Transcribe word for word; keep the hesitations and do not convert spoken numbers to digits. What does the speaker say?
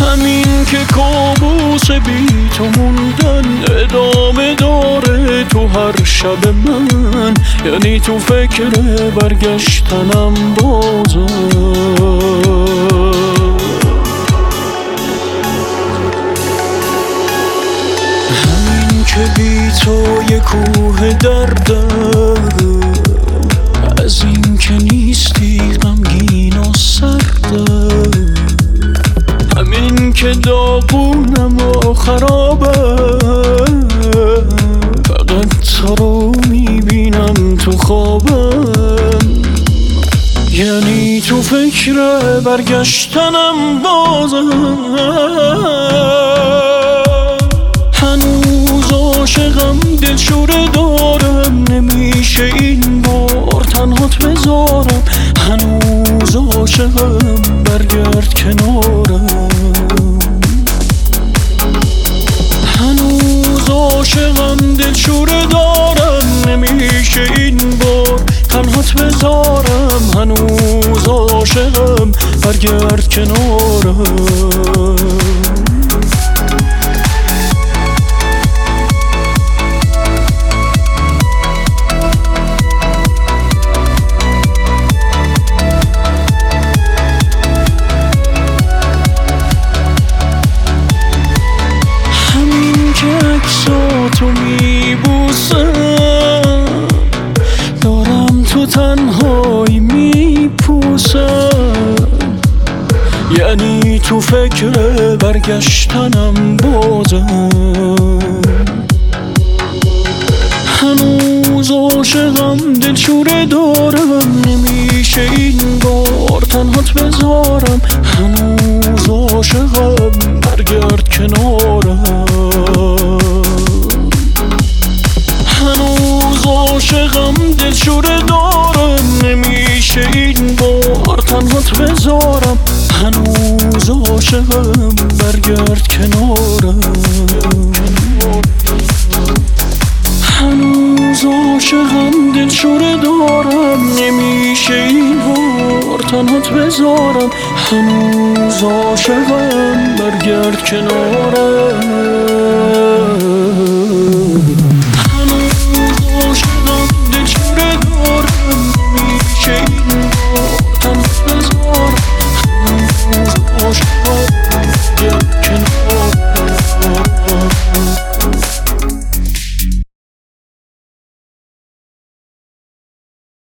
همین که کابوس بی تو موندن ادامه داره تو هر شب من، یعنی تو فکر برگشتنم بازم. همین که بی تو یه کوه دردم، از این که نیستی غمگین و سردم. همین که داغونم و خرابم، فقط تو رو میبینم تو خوابم، یعنی تو فکر برگشتنم بازم. هنوز عاشقم دلشوره دارم، نمیشه این بار تنهات بذارم. هنوز عاشقم برگرد کنارم. هنوز عاشقم دلشوره دارم، نمیشه این بار تنهات بذارم. هنوز عاشقم برگرد کنارم. عکساتو میبوسم، دارم تو تنهایی میپوسم، یعنی تو فکر برگشتنم بازم. هنوز عاشقم دلشوره دارم، نمیشه این بار تنهات بذارم. هنوز عاشقم برگرد کنارم. هنوز عاشقم دلشوره دارم، نمیشه این بار تنهات بذارم. هنوز عاشقم برگرد کنارم. هنوز عاشقم دلشوره دارم، نمیشه این بار تنهات بذارم. هنوز عاشقم برگرد کنارم.